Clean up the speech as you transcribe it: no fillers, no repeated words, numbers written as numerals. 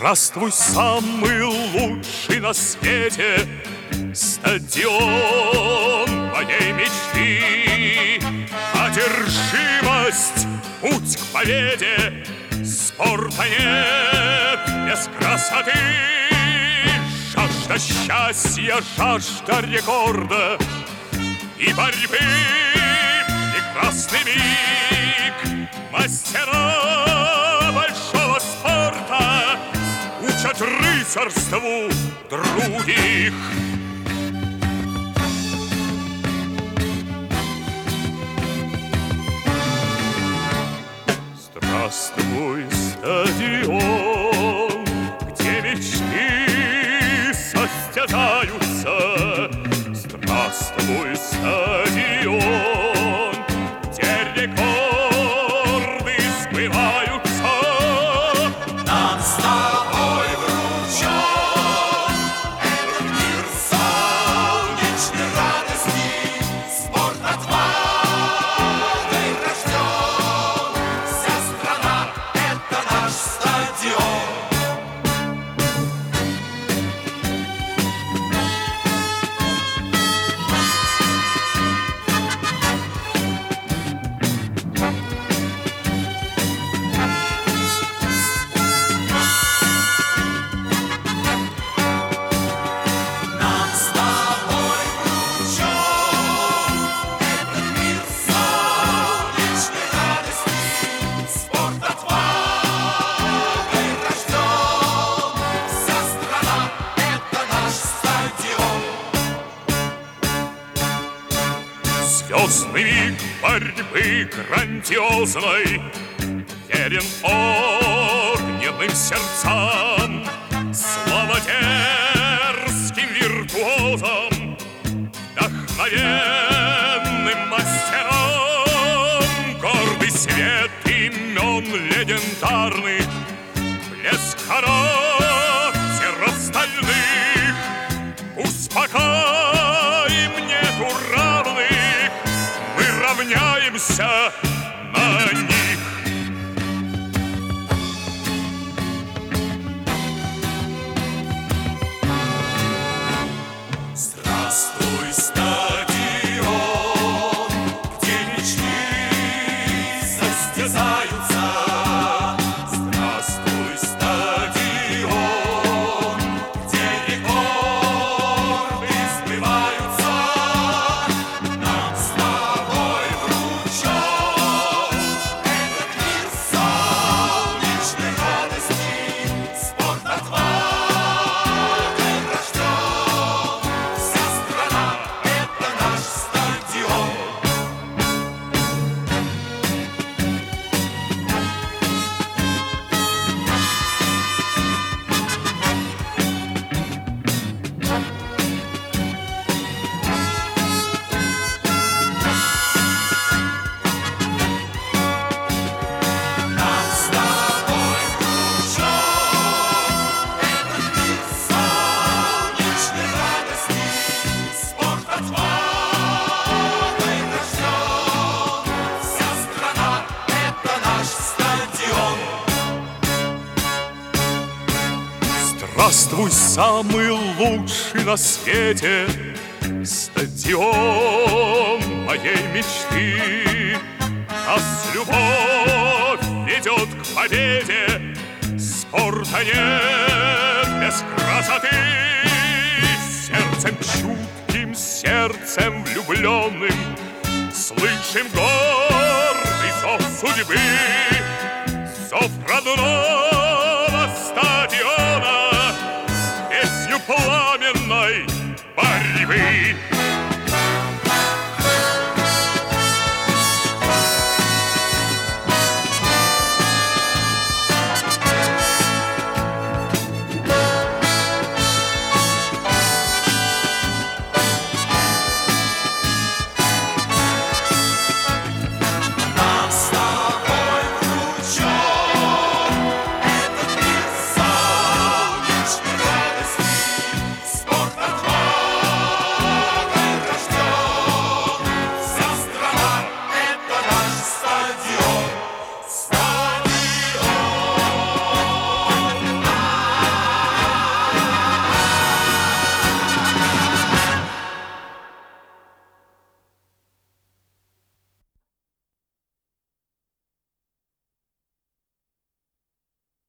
Здравствуй, самый лучший на свете стадион моей мечты. Одержимость, путь к победе, спорта нет без красоты. Жажда счастья, жажда рекорда и борьбы, прекрасный миг. Мастера большого спорта учат рыцарству других. Здравствуй, стадион, где мечты состязаются. Здравствуй, стадион, где рекорды сбываются. Нам с тобой вручен этот мир солнечной радости. Спорт отвагой рожден. Вся страна — это наш стадион. Нам с тобой вручен этот мир солнечной радости. Спорт отвагой рожден. Вся страна — это наш стадион. Звездный миг борьбы грандиозной верен огненным сердцам. Слава дерзким виртуозам, вдохновенным мастерам. Гордый свет имен легендарных, блеск характеров стальных. Успокоим, нету равных, мы равняемся на них. Здравствуй, стадион, где мечты состязаются. Здравствуй, стадион, где рекорды сбываются. Нам с тобой вручен этот мир солнечной радости. Спорт отвагой рожден. Вся страна — это наш стадион. Нам с тобой вручен этот мир солнечной радости. Спорт отвагой рожден. Вся страна — это наш стадион. Здравствуй, самый лучший на свете стадион моей мечты. Нас любовь ведет к победе, спорта нет без красоты. Сердцем чутким, сердцем влюбленным слышим гордый зов судьбы, зов родного стадиона, песню пламенной борьбы.